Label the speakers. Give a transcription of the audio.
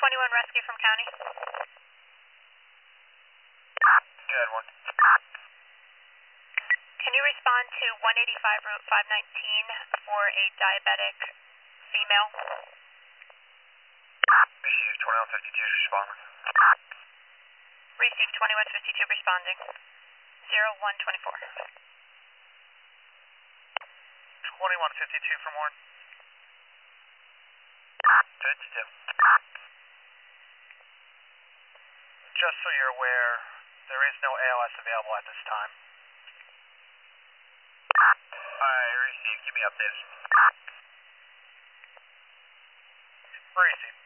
Speaker 1: 21 rescue from county.
Speaker 2: Good one.
Speaker 1: Can you respond to 185 Route 519 for a diabetic female?
Speaker 2: Received 2152 responding.
Speaker 1: Received 2152 responding. 0124.
Speaker 2: 2152 for more. Good to do. Just so you're aware, there is no ALS available at this time. I received. Give me updates. Received.